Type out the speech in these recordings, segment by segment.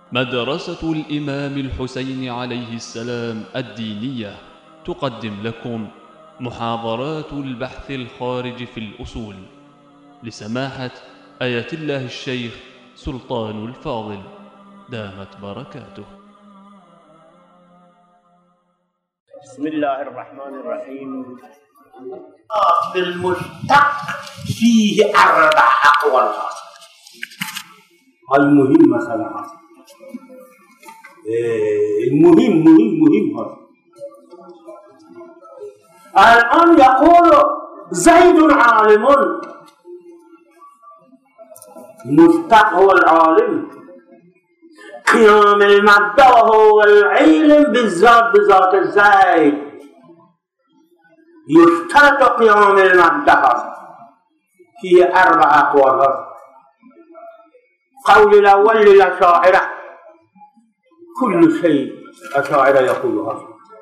مدرسة الإمام الحسين عليه السلام الدينية تقدم لكم محاضرات البحث الخارج في الأصول لسماحة آية الله الشيخ سلطان الفاضل دامت بركاته. بسم الله الرحمن الرحيم. المشتق فيه 4 أقوال المهم مثلا المهم الآن يقول زيد عالم، مشتق هو العالم، قيام المبدأ وهو العلم بالذات بذات زيد، يشترط قيام المبدأ فيه 4 أقوال. قول الأول للأشاعرة كل شيء أشاعرة يقولها،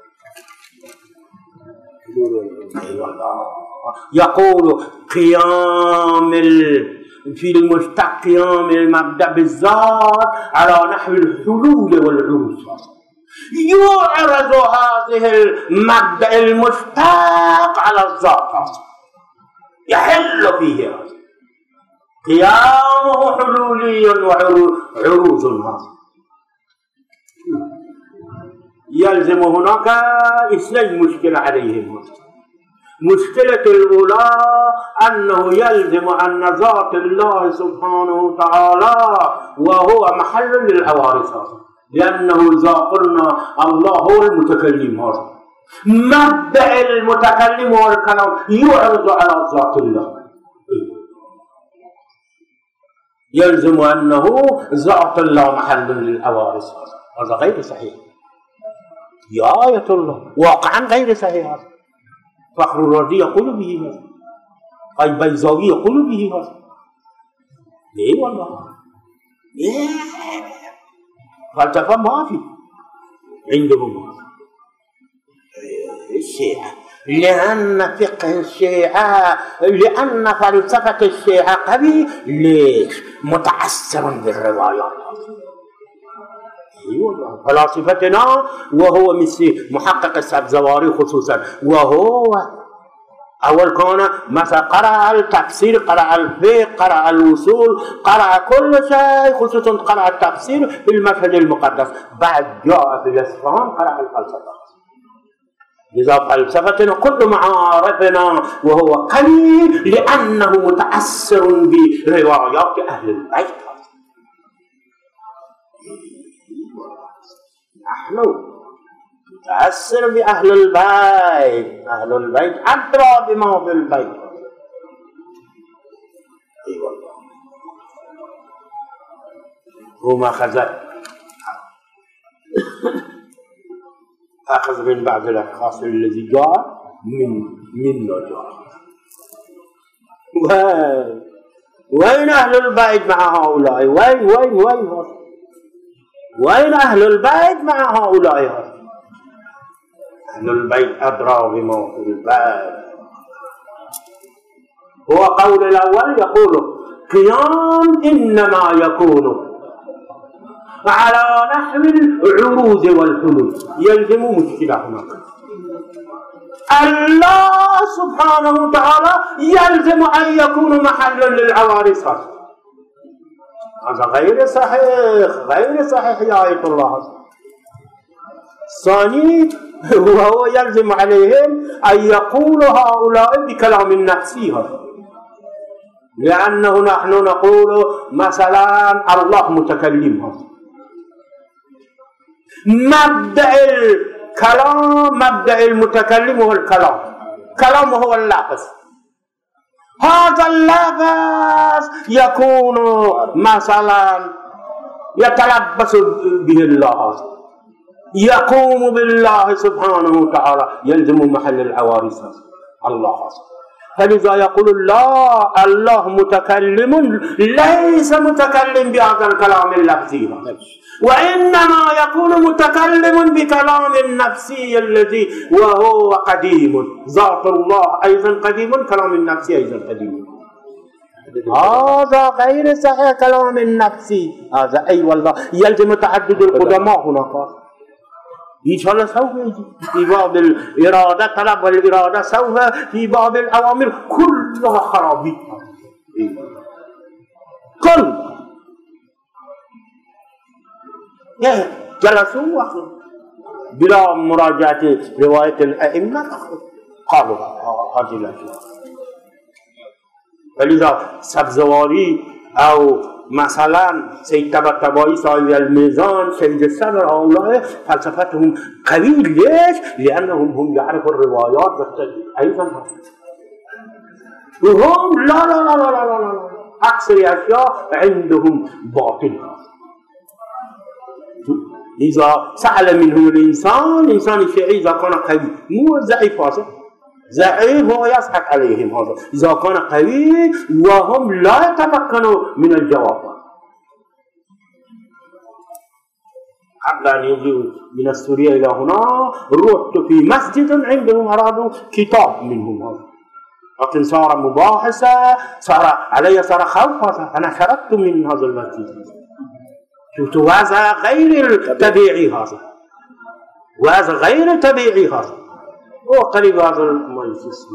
يقول قيام في المشتق قيام المبدأ بالذات على نحو الحلول والعروض، يعرض هذه المبدأ المشتق على الذات، يحل فيه قيامه حلولي وعروض هذا. يلزم هناك 2 مشكلة عليهم. مشكلة الأولى أنه يلزم أن ذات الله سبحانه وتعالى وهو محل للعوارض، لأنه إذا قلنا الله هو المتكلم، هذا مبدأ المتكلم والكلام يعرض على ذات الله، يلزم أنه ذات الله محل للعوارض، هذا غير صحيح. يا آية الله واقعا غير صحيح. فخر الرازي يقول به هذا، أي بيزاوي يقول به هذا. ليه والله؟ ليه؟ فلسفة ما في عندهم الشيعة، لأن فقه الشيعة، لأن فلسفة الشيعة قوي. ليش؟ متأثر بالروايات. أيوة فلاسفتنا، وهو مثل محقق السبزواري خصوصا، وهو أول كان مثلا قرأ التفسير، قرأ الفقه، قرأ الوصول، قرأ كل شيء، خصوصا قرأ التفسير في المشهد المقدس، بعد جاء في الإسلام قرأ الفلسفة. لذا فلسفتنا كل معارفنا وهو قوي لأنه متأثر بروايات أهل البيت. نحن متأثر بأهل البيت، أهل البيت أدرى بما في البيت. أيوة هو أخذ من بعض الأشخاص الذي جاء منا جاء. وين أهل البيت مع هؤلاء؟ وين أهل البيت مع هؤلاء؟ أهل البيت أدرى بما في البيت. هو قول الأول يقول قيام إنما يكون على نحو العروض والحلول، يلزم مشكلة هناك. الله سبحانه وتعالى يلزم أن يكون محلا للعوارض، هذا غير صحيح يا آية الله. الثاني وهو يلزم عليهم أن يقول هؤلاء بكلام نفسي، لأنه نحن نقول مثلا الله متكلم، مبدأ الكلام، مبدأ المتكلم هو الكلام، كلامه هو اللفظ، هذا اللفظ يكون مثلا يتلبس به الله، يقوم بالله سبحانه وتعالى، يلزم محل العوارض الله. فلذا يقول الله متكلم، ليس متكلم بهذا الكلام اللفظي، وإنما يكون متكلم بكلام النفسي الذي وهو قديم. ذات الله أيضا قديم، كلام النفسي أيضا قديم. هذا غير صحيح كلام النفسي هذا. أي والله يلزم تعدد القدماء هناك. إن شاء الله سوف يجي في باب الإرادة، طلب والإرادة سوف في باب الأوامر كلها خرابيط كل جلسوا بلا مراجعة رواية الأئمة قالوا هذه الأشياء. ولذا سبزواری او مثلا سید طباطبایی صاحب الميزان سید الصدر هؤلاء فلسفتهم قوي. ليش؟ لأنهم هم يعرفوا الروايات أيضا وهم لا لا لا لا لا لا أكثر أشياء عندهم باطل. إذا سأل منهم الإنسان الشيعي إذا كان قوي مو ضعيف ضعيف هو يضحك عليهم. هذا إذا كان قوي وهم لا يتمكنوا من الجواب. قبل أن يجوا من السورية إلى هنا رحت في مسجد عندهم أرادوا كتاب منهم هذا، لكن صار مباحثة صار خوف. هذا أنا خرجت من هذا المسجد. شفت وضع غير الطبيعي هذا، وضع غير طبيعي هذا. وقريب هذا المجلس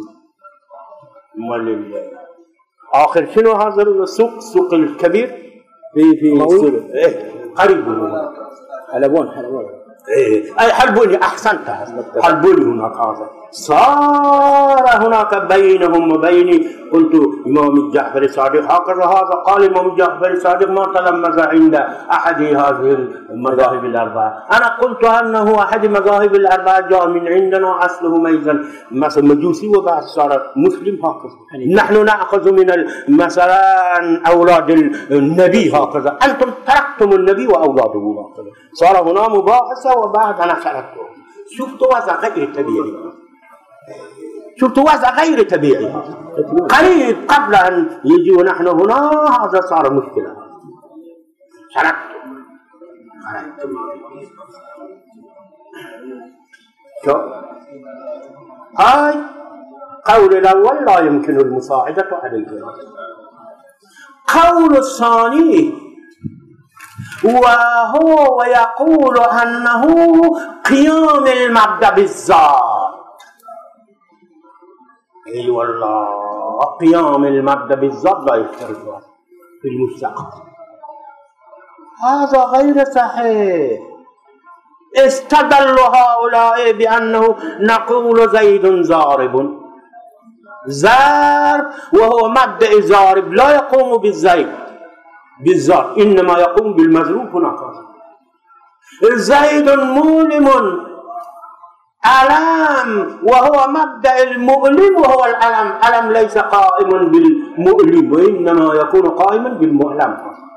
آخر شنو هذا السوق الكبير في قريب هنا حلبون أي حلبوني. أحسنت حلبوني هناك. هذا صار هناك بينهم وبيني. قلت إمام الجعفر الصادق هكذا هذا قال إمام الجعفر الصادق ما تلمذ عند أحد هذه المذاهب الأربعة. أنا قلت أنه أحد المذاهب الأربعة جاء من عندنا أصله ميزا مثلا مجوسي وبعد صار مسلم هكذا. نحن نأخذ من مثلا أولاد النبي هكذا، أنتم تركتم النبي وأولاده هكذا. صار هنا مباحثة وبعد أنا خرجت. شفت وضع غير طبيعي. شفت وضع غير طبيعي. قريب قبل أن يجوا نحن هنا هذا صار مشكلة. خرجت. شو هاي قول الأول لا يمكن المساعدة عليه. قول الثاني وهو يقول أنه قيام المبدأ بالذات. أي والله قيام المبدأ بالذات لا يفترض في المستقبل. هذا غير صحيح. استدل هؤلاء بأنه نقول زيد ضارب. ضرب وهو مبدأ ضارب لا يقوم بالزيد بالذات، إنما يقوم بالمضروب هناك. زيد مؤلم ألم وهو مبدأ المؤلم وهو الألم. ألم ليس قائما بالمؤلم وإنما يكون قائما بالمؤلم.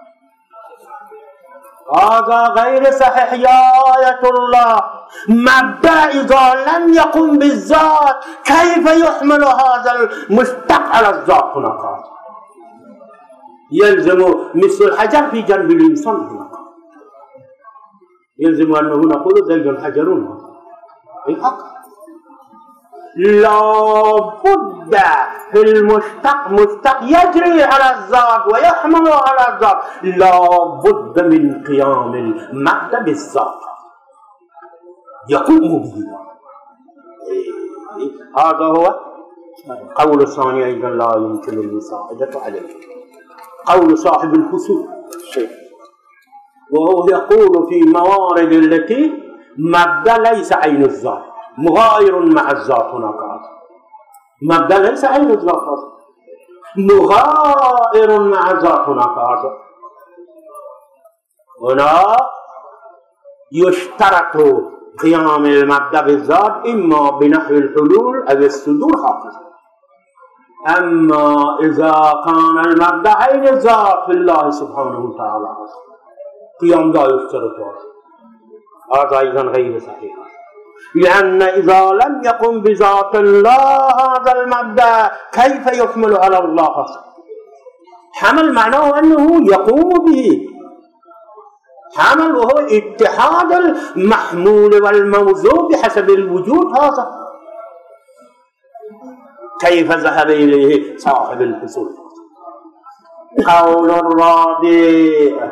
هذا غير صحيح يا آية الله. مبدأ إذا لم يقم بالذات كيف يحمل هذا المشتق على الذات هناك؟ يلزم مثل الحجر في جنب الإنسان هناك. يلزم أنه نقول زيد حجر. لا بد في المشتق مشتق يجري على الذات ويحمل على الذات. لا بد من قيام المبدأ بالذات يقوم به. هذا هو قول الثاني أيضا لا يمكن المساعدة عليه. قول صاحب الفصول وهو يقول في موارد التي مبدأ ليس عين الذات مغاير مع الذات. هناك مبدأ ليس عين الذات مغاير مع الذات. هناك هنا يشترط قيام المبدأ بالذات إما بنحو الحلول أو الصدور هكذا. أما إذا كان المبدأ عين الذات في الله سبحانه وتعالى قيام لا يشترط. هذا أيضا غير صحيح، لأن إذا لم يقم بذات الله هذا المبدأ كيف يحمل على الله؟ حمل معناه أنه يقوم به. حمل وهو اتحاد المحمول والموضوع بحسب الوجود. هذا كيف ذهب إليه صاحب الفصول؟ قول الرابع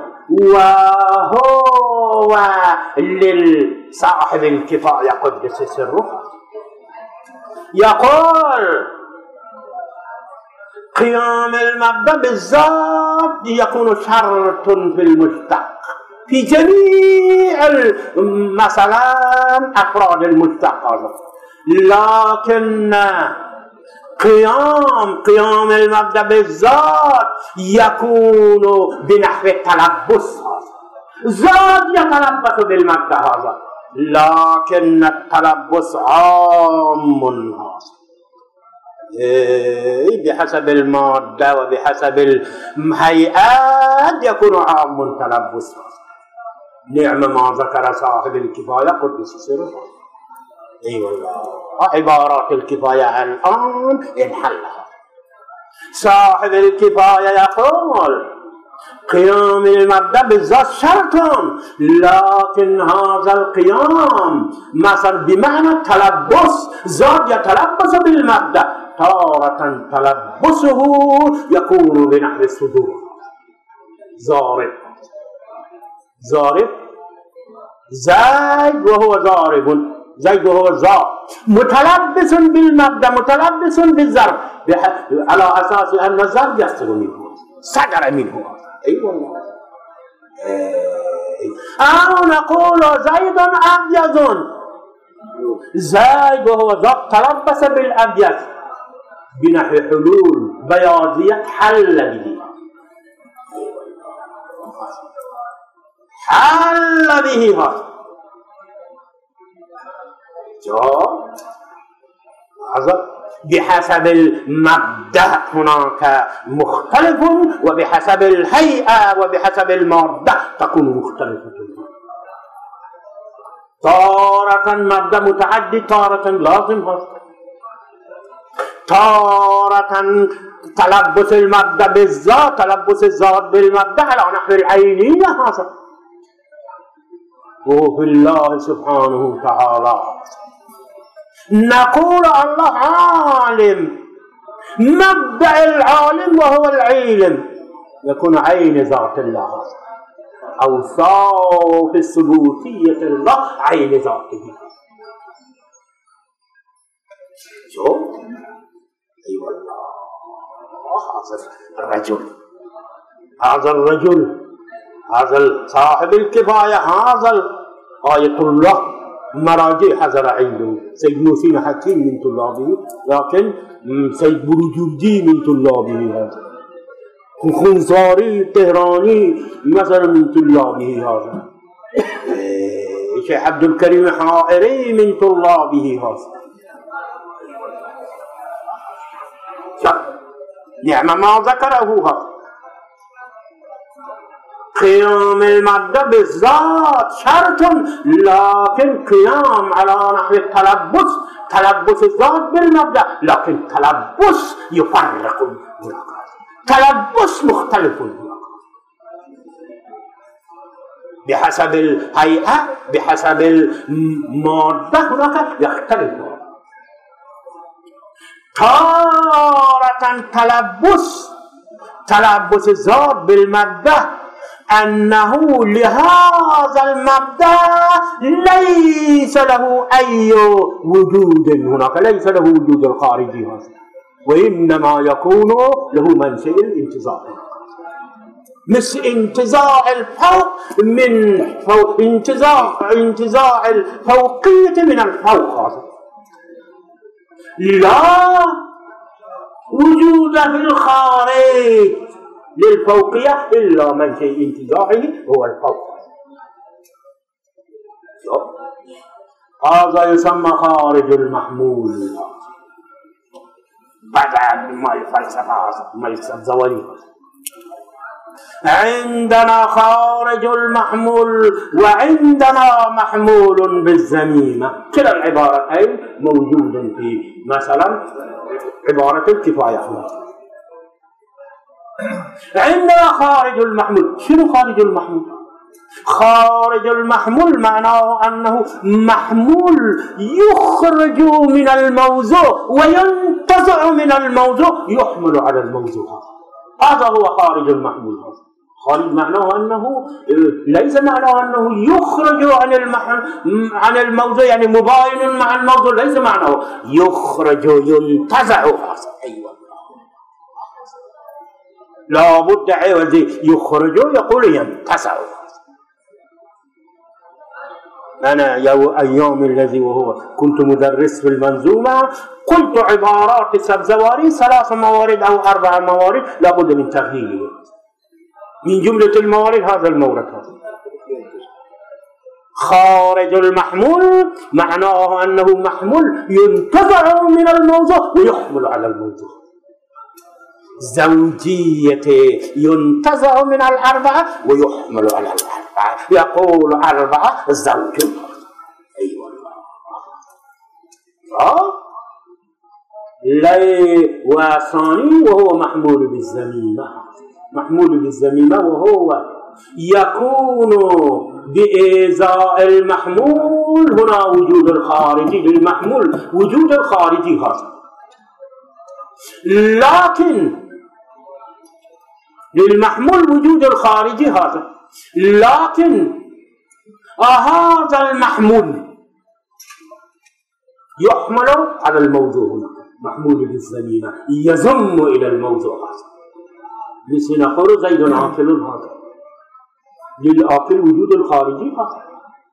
وهو للصاحب الكفاية قدس سره يقول قيام المبدأ بالذات يكون شرط في المشتق في جميع مثلا أفراد المشتق، لكن قيام المبدأ بالذات يكون بنحو التلبس، ذات يتلبس بالمبدأ هذا، لكن التلبس عام هذا بحسب المادة وبحسب الهيئات يكون عام تلبس. نعم ما ذكر صاحب الكفاية قدس سره. اي والله عبارات الكفاية الآن انحلها. صاحب الكفاية يقول قيام المبدأ بالذات شرط، لكن هذا القيام مثلا بمعنى تلبس، ذات يتلبس بالمبدأ، تارة تلبسه يكون بنحو الصدور. ضارب زيد وهو ضارب، زيد وهو ذات متلبس بالمبدأ متلبس بالضرب على أساس أن الضرب يصدر منه صدر منه. أي والله. أو نقول زيد أبيض، زيد وهو ذات تلبس بالأبيض بنحو حلول بياضية حل به، حل به هذا بحسب المبدأ هناك مختلف، وبحسب الهيئة وبحسب المادة تكون مختلفة. تارة مبدأ متعدي، تارة لازم هذا، تارة تلبس المبدأ بالذات، تلبس الذات بالمبدأ على نحو العينية هذا. وفي الله سبحانه وتعالى نقول الله عالم، مبدأ العالم وهو العلم يكون عين ذات الله، أوصاف الثبوتية الله عين ذاته. شوف أي والله هذا الرجل هذا صاحب الكفاية، هذا آية الله مراجع حضر عنده سيد موسين حكيم من طلابه، لكن سيد بروجردی من طلابه هذا، خنزاری تهرانی مثلا من طلابه هذا، شيخ عبد الكريم حائري من طلابه هذا. نعم ما ذكره هذا. قيام المبدأ بالذات شرط، لكن قيام على نحو التلبس، تلبس الذات بالمبدأ، لكن تلبس يفرق هناك، تلبس مختلف هناك بحسب الهيئة بحسب المادة هناك يختلف. تارة تلبس الذات بالمبدأ أنه لهذا المبدأ ليس له أي وجود هناك، ليس له وجود خارجي هذا، وإنما يكون له منشأ الانتزاع، مثل انتزاع الفوق من فوق، انتزاع الفوقية من الفوق هذا، لا وجود في الخارج للفوقية إلا من شيء انتزاعه هو الفوق. هذا يسمى خارج المحمول. بعد ما الفلسفة ما الزوالي، عندنا خارج المحمول وعندنا محمول بالزميمة. كلا العبارتين موجودة في مثلا عبارة الكفاية. عندنا خارج المحمول. شنو خارج المحمول؟ خارج المحمول معناه أنه محمول يخرج من الموضوع وينتزع من الموضوع يحمل على الموضوع. هذا هو خارج المحمول. خارج معناه أنه ليس معناه أنه يخرج عن الموضوع، يعني مباين مع الموضوع، ليس معناه يخرج ينتزع. أيوة، لا بد عوض يخرج يقول ينتزع. أنا أيام الذي وهو كنت مدرس في المنظومة قلت عبارات السبزواري 3 موارد أو 4 موارد لابد من تغييره. من جملة الموارد هذا المورد هذا. خارج المحمول معناه أنه محمول ينتزع من الموضوع ويحمل على الموضوع. زوجية ينتزع من الأربعة ويحمل على الأربعة، يقول 4 زوج. أيوة لي وثاني وهو محمول بالزميمة. محمول بالزميمة وهو يكون بإزاء المحمول. هنا وجود الخارجي للمحمول، وجود الخارجي هذا، لكن للمحمول وجود الخارجي هذا، لكن هذا المحمول يحمل على الموضوع. هنا محمول بالزميمة يزم إلى الموضوع هذا. لسنقول زيد عاقل هذا، للعاقل وجود الخارجي هذا.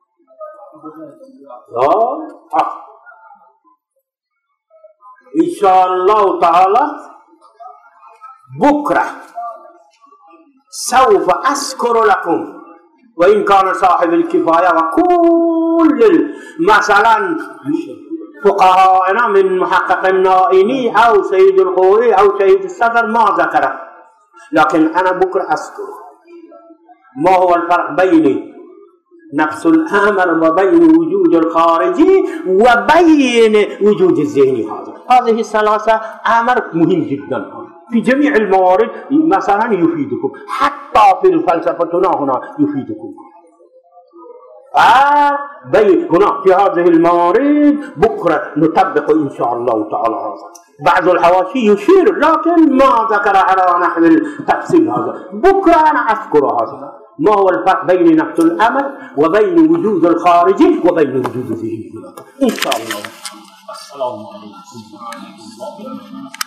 إن شاء الله تعالى بكرة سوف أذكر لكم، وإن كان صاحب الكفاية وكل مثلا فقهاءنا من محقق النائني أو سيد القوري أو سيد الصدر ما ذكره، لكن أنا بكرة أذكر ما هو الفرق بين نفس الأمر وبين وجود الخارجي وبين وجود الذهني. هذه الثلاثة أمر مهم جدا في جميع الموارد، مثلا يفيدكم حتى في الفلسفتنا هنا يفيدكم. هنا في هذه الموارد بكرة نطبق إن شاء الله تعالى هذا. بعض الحواشي يشير لكن ما ذكر على نحو التفصيل هذا. بكرة أنا أذكر هذا، ما هو الفرق بين نفس الأمر وبين وجود الخارجي وبين وجود الذهني إن شاء الله. السلام عليكم.